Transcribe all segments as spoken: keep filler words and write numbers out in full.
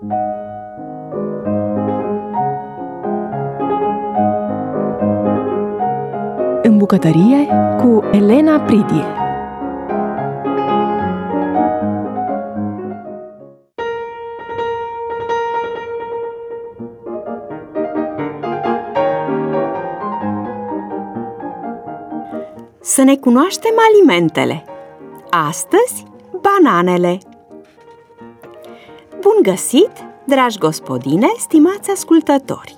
În bucătărie cu Elena Pridie. Să ne cunoaștem alimentele. Astăzi, bananele. Bun găsit, dragi gospodine, stimați ascultători!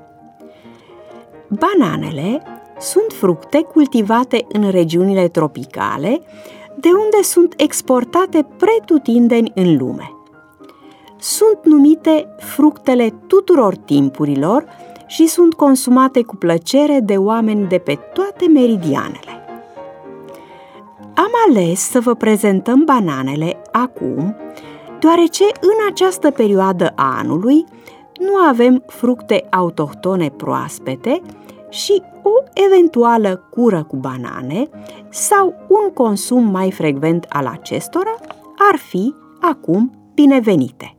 Bananele sunt fructe cultivate în regiunile tropicale, de unde sunt exportate pretutindeni în lume. Sunt numite fructele tuturor timpurilor și sunt consumate cu plăcere de oameni de pe toate meridianele. Am ales să vă prezentăm bananele acum, deoarece în această perioadă a anului nu avem fructe autohtone proaspete și o eventuală cură cu banane sau un consum mai frecvent al acestora ar fi acum binevenite.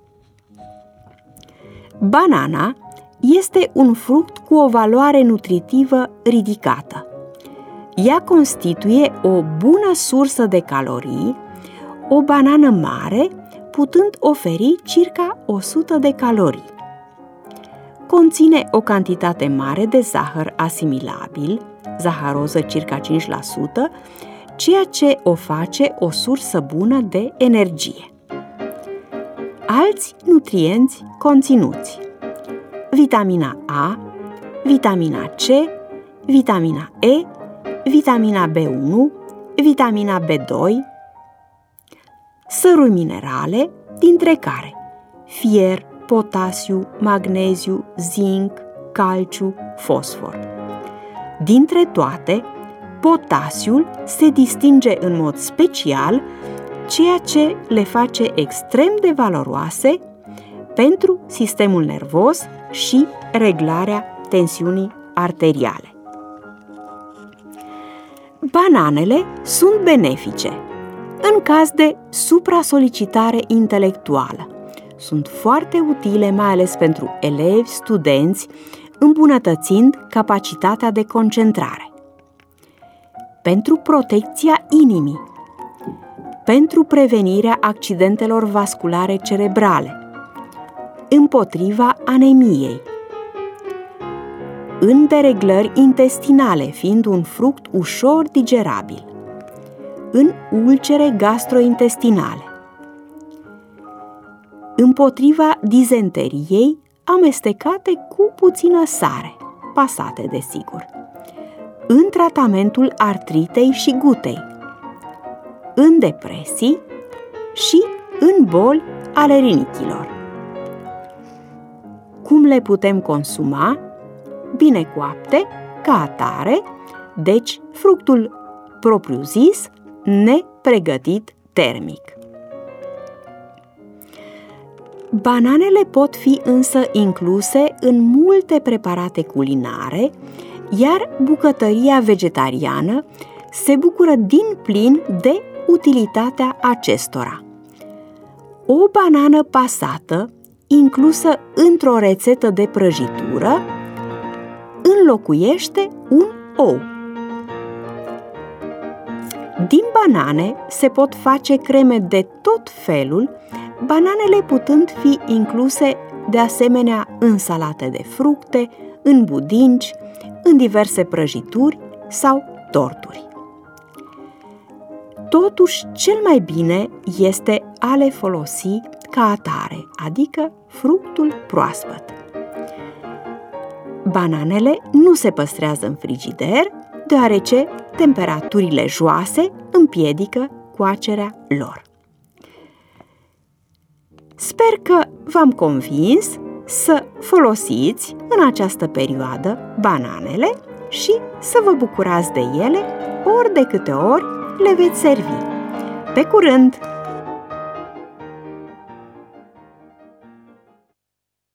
Banana este un fruct cu o valoare nutritivă ridicată. Ea constituie o bună sursă de calorii, o banană mare putând oferi circa o sută de calorii. Conține o cantitate mare de zahăr asimilabil, zaharoză circa cinci la sută, ceea ce o face o sursă bună de energie. Alți nutrienți conținuți: vitamina A, vitamina C, vitamina E, vitamina B unu, vitamina B doi, săruri minerale, dintre care fier, potasiu, magneziu, zinc, calciu, fosfor. Dintre toate, potasiul se distinge în mod special, ceea ce le face extrem de valoroase pentru sistemul nervos și reglarea tensiunii arteriale. Bananele sunt benefice în caz de supra-solicitare intelectuală. Sunt foarte utile mai ales pentru elevi, studenți, îmbunătățind capacitatea de concentrare. Pentru protecția inimii, pentru prevenirea accidentelor vasculare cerebrale, împotriva anemiei, în dereglări intestinale, fiind un fruct ușor digerabil, în ulcere gastrointestinale, împotriva dizenteriei amestecate cu puțină sare, pasate desigur, în tratamentul artritei și gutei, în depresii și în boli ale rinichilor. Cum le putem consuma? Bine coapte, ca atare, deci fructul propriu-zis, nepregătit termic. Bananele pot fi însă incluse în multe preparate culinare, iar bucătăria vegetariană se bucură din plin de utilitatea acestora. O banană pasată, inclusă într-o rețetă de prăjitură, înlocuiește un ou. Din banane se pot face creme de tot felul, bananele putând fi incluse de asemenea în salate de fructe, în budinci, în diverse prăjituri sau torturi. Totuși, cel mai bine este a le folosi ca atare, adică fructul proaspăt. Bananele nu se păstrează în frigider, deoarece temperaturile joase împiedică coacerea lor. Sper că v-am convins să folosiți în această perioadă bananele și să vă bucurați de ele ori de câte ori le veți servi. Pe curând!